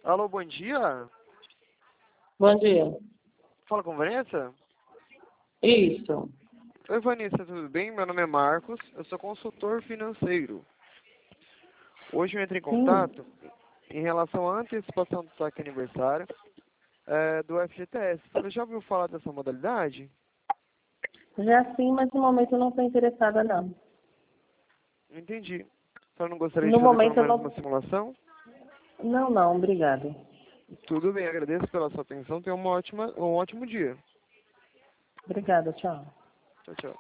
Alô, bom dia. Bom dia. Fala com Vanessa? Isso. Oi, Vanessa, tudo bem? Meu nome é Marcos, eu sou consultor financeiro. Hoje eu entrei em Sim. contato em relação à antecipação do saque aniversário do FGTS. Você já ouviu falar dessa modalidade? Já sim, mas no momento eu não estou interessada, não. Entendi. Só não gostaria de No fazer pelo momento eu menos uma não... simulação? Não, obrigado. Tudo bem, agradeço pela sua atenção. Tenha um ótimo dia. Obrigada, tchau. Tchau, tchau.